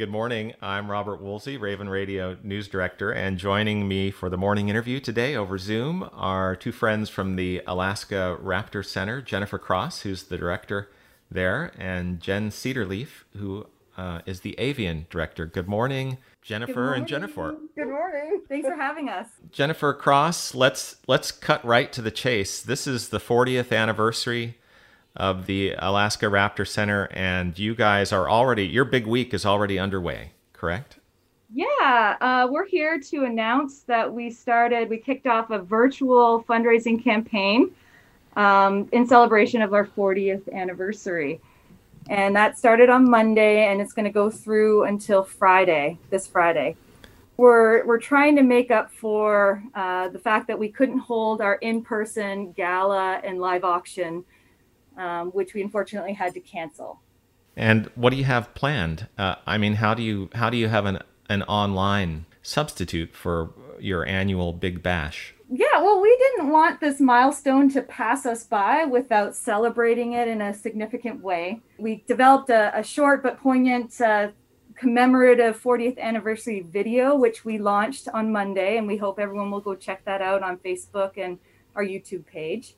Good morning. I'm Robert Woolsey, Raven Radio News Director, and joining me for the morning interview today over Zoom are two friends from the Alaska Raptor Center, Jennifer Cross, who's the director there, and Jen Cedarleaf, who is the avian director. Good morning, Good Jennifer and Jennifer. morning. Good morning. Thanks for having us. Jennifer Cross, let's cut right to the chase. This is the 40th anniversary of the Alaska Raptor Center, and you guys are already, your big week is already underway, correct? We're here to announce that we kicked off a virtual fundraising campaign in celebration of our 40th anniversary. And that started on Monday, and it's going to go through until this Friday. We're trying to make up for the fact that we couldn't hold our in-person gala and live auction, which we unfortunately had to cancel. And what do you have planned? How do you have an online substitute for your annual Big Bash? Yeah, well, we didn't want this milestone to pass us by without celebrating it in a significant way. We developed a short but poignant commemorative 40th anniversary video, which we launched on Monday, and we hope everyone will go check that out on Facebook and our YouTube page.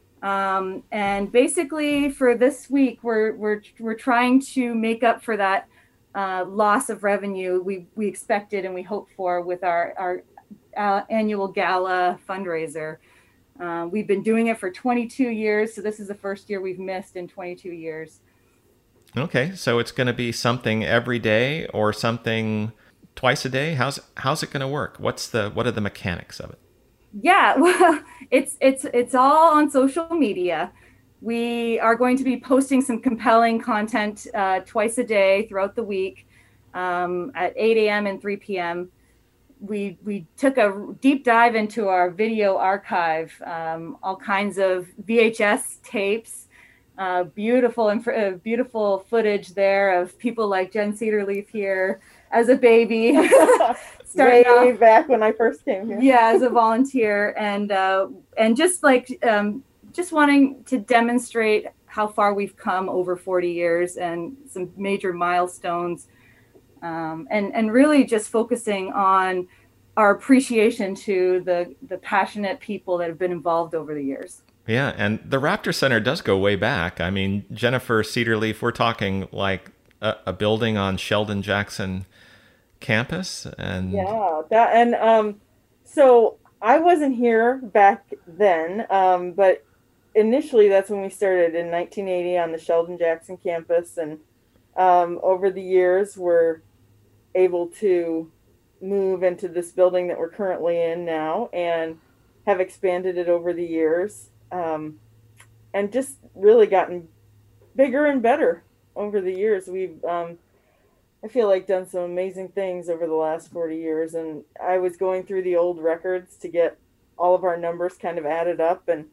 And basically, for this week, we're trying to make up for that loss of revenue we expected and we hoped for with our annual gala fundraiser. We've been doing it for 22 years, so this is the first year we've missed in 22 years. Okay, so it's going to be something every day or something twice a day. How's it going to work? What are the mechanics of it? Yeah, well, it's all on social media. We are going to be posting some compelling content twice a day throughout the week at 8 a.m. and 3 p.m. We took a deep dive into our video archive, all kinds of VHS tapes, beautiful footage there of people like Jen Cedarleaf here as a baby, Way off, back when I first came here. yeah, as a volunteer, and just wanting to demonstrate how far we've come over 40 years and some major milestones, and really just focusing on our appreciation to the passionate people that have been involved over the years. Yeah, and the Raptor Center does go way back. I mean, Jennifer Cedarleaf, we're talking like a building on Sheldon Jackson campus, and So I wasn't here back then, but initially that's when we started in 1980 on the Sheldon Jackson campus, and over the years we're able to move into this building that we're currently in now and have expanded it over the years, and just really gotten bigger and better over the years. We've I feel like done some amazing things over the last 40 years, and I was going through the old records to get all of our numbers kind of added up, and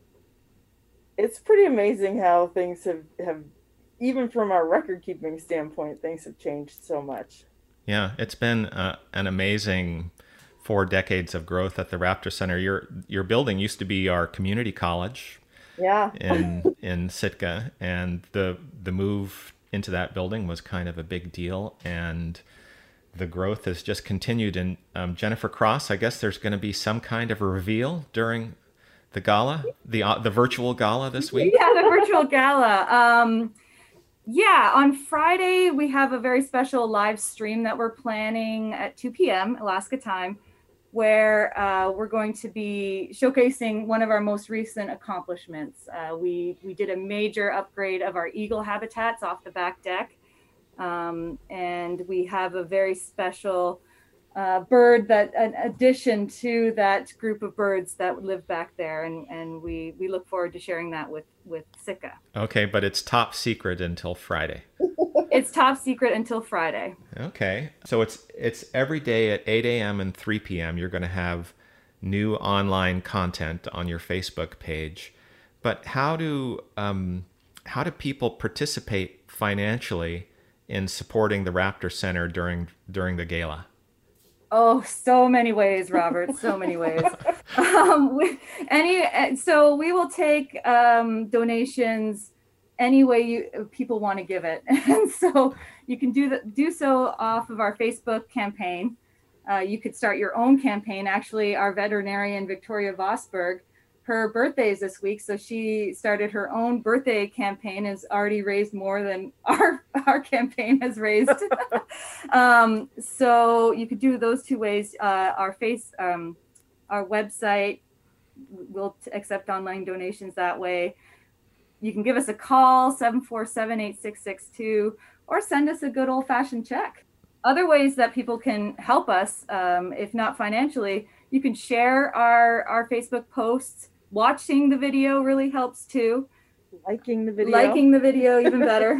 it's pretty amazing how things have even from our record keeping standpoint, things have changed so much. yeah, it's been an amazing 4 decades of growth at the Raptor Center. Your building used to be our community college Yeah. in Sitka, and the move into that building was kind of a big deal, and the growth has just continued. And Jennifer Cross, I guess there's going to be some kind of a reveal during the gala, the virtual gala this week. Yeah, the virtual gala. Yeah, on Friday, we have a very special live stream that we're planning at 2 p.m. Alaska time, where we're going to be showcasing one of our most recent accomplishments. We did a major upgrade of our eagle habitats off the back deck, and we have a very special bird that an addition to that group of birds that live back there, and we look forward to sharing that with Sitka. Okay, but it's top secret until Friday. It's top secret until Friday. Okay, so it's every day at 8 a.m. and 3 p.m. You're going to have new online content on your Facebook page. But how do people participate financially in supporting the Raptor Center during the gala? Oh, so many ways, Robert. So many ways. So we will take donations any way people want to give it. And so You can do so off of our Facebook campaign. You could start your own campaign. Actually, our veterinarian, Victoria Vosberg, her birthday is this week, so she started her own birthday campaign, has already raised more than our campaign has raised. So you could do those two ways. Our website will accept online donations that way. You can give us a call, 747-8662, or send us a good old-fashioned check. Other ways that people can help us, if not financially, you can share our Facebook posts. Watching the video really helps too. Liking the video even better.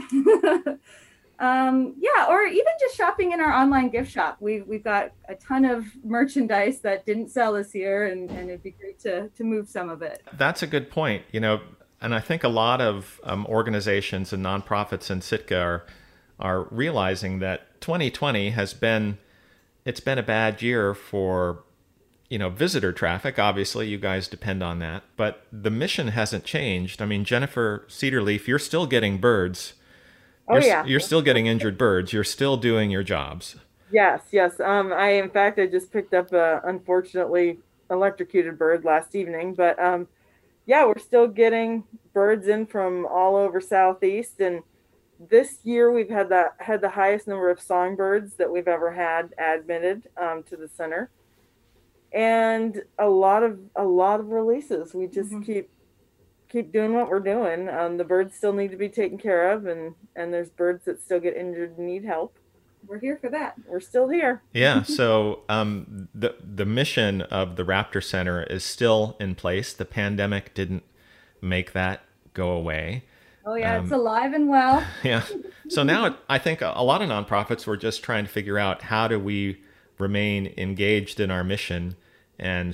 Or even just shopping in our online gift shop. We've got a ton of merchandise that didn't sell this year, and it'd be great to move some of it. That's a good point. And I think a lot of organizations and nonprofits in Sitka are realizing that 2020 it's been a bad year for visitor traffic. Obviously, you guys depend on that, but the mission hasn't changed. I mean, Jennifer Cedarleaf, you're still getting birds. You're still getting injured birds. You're still doing your jobs. Yes. I just picked up a unfortunately electrocuted bird last evening, but we're still getting birds in from all over Southeast, and this year we've had the highest number of songbirds that we've ever had admitted to the center, and a lot of releases. We just keep doing what we're doing. The birds still need to be taken care of, and there's birds that still get injured and need help. We're here for that. We're still here. Yeah. So the mission of the Raptor Center is still in place. The pandemic didn't make that go away. Oh yeah, it's alive and well. Yeah. So now I think a lot of nonprofits were just trying to figure out, how do we remain engaged in our mission and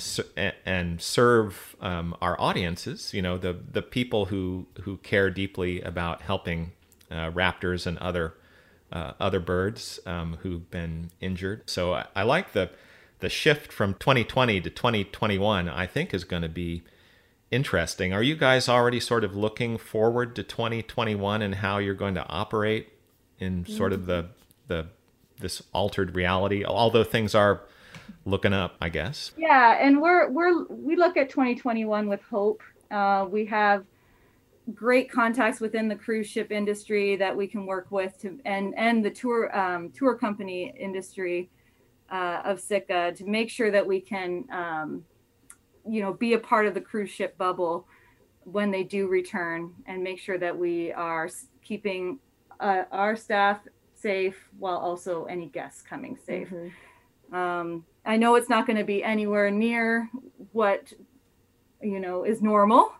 serve our audiences, the people who care deeply about helping raptors and other birds who've been injured. So I like the shift from 2020 to 2021. I think is going to be interesting. Are you guys already sort of looking forward to 2021 and how you're going to operate in sort of this altered reality, although things are looking up, I guess? Yeah, and we look at 2021 with hope. We have great contacts within the cruise ship industry that we can work with and the tour company industry of Sitka to make sure that we can be a part of the cruise ship bubble when they do return, and make sure that we are keeping our staff safe while also any guests coming safe. Mm-hmm. I know it's not going to be anywhere near what is normal.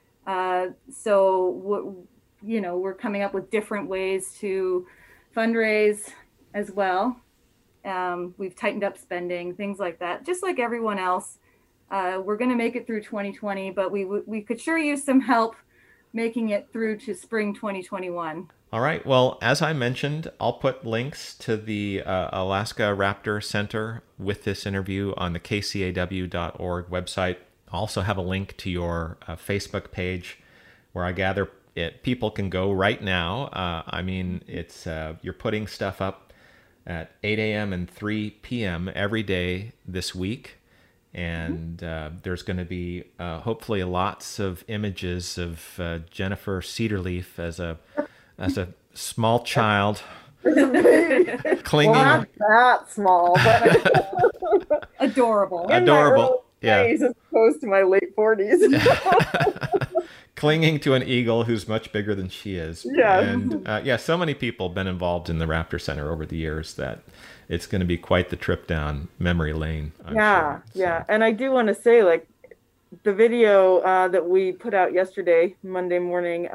So we're coming up with different ways to fundraise as well. We've tightened up spending, things like that, just like everyone else. We're going to make it through 2020, but we could sure use some help making it through to spring 2021. All right. Well, as I mentioned, I'll put links to the Alaska Raptor Center with this interview on the kcaw.org website. I also have a link to your Facebook page where I gather people can go right now. It's you're putting stuff up at 8 a.m. and 3 p.m. every day this week. And there's going to be hopefully lots of images of Jennifer Cedarleaf as a small child clinging. Well, not that small, but adorable. Yeah, as opposed to my late 40s. Clinging to an eagle who's much bigger than she is. Yeah. And so many people have been involved in the Raptor Center over the years that it's going to be quite the trip down memory lane. I'm sure. Yeah. And I do want to say, like, the video that we put out yesterday, Monday morning,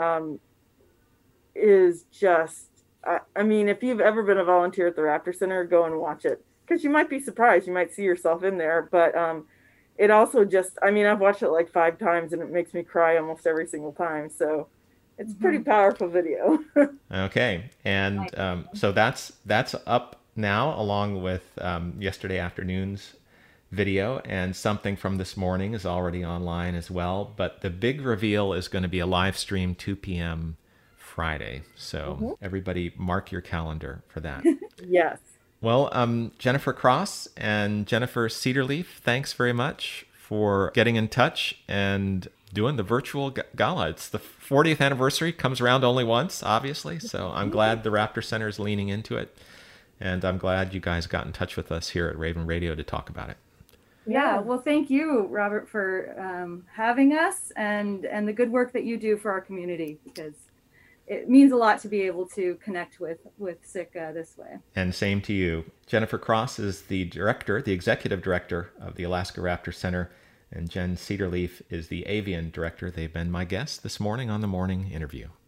is just, if you've ever been a volunteer at the Raptor Center, go and watch it, because you might be surprised. You might see yourself in there, but it also just, I've watched it like 5 times and it makes me cry almost every single time. So it's a pretty powerful video. Okay. And so that's up now, along with yesterday afternoon's video, and something from this morning is already online as well. But the big reveal is going to be a live stream 2 p.m. Friday. So everybody mark your calendar for that. Yes. Well, Jennifer Cross and Jennifer Cedarleaf, thanks very much for getting in touch and doing the virtual gala. It's the 40th anniversary, comes around only once, obviously. So I'm glad the Raptor Center is leaning into it. And I'm glad you guys got in touch with us here at Raven Radio to talk about it. Yeah, well, thank you, Robert, for having us and the good work that you do for our community, because it means a lot to be able to connect with Sitka this way. And same to you. Jennifer Cross is the director, the executive director of the Alaska Raptor Center, and Jen Cedarleaf is the avian director. They've been my guests this morning on the Morning Interview.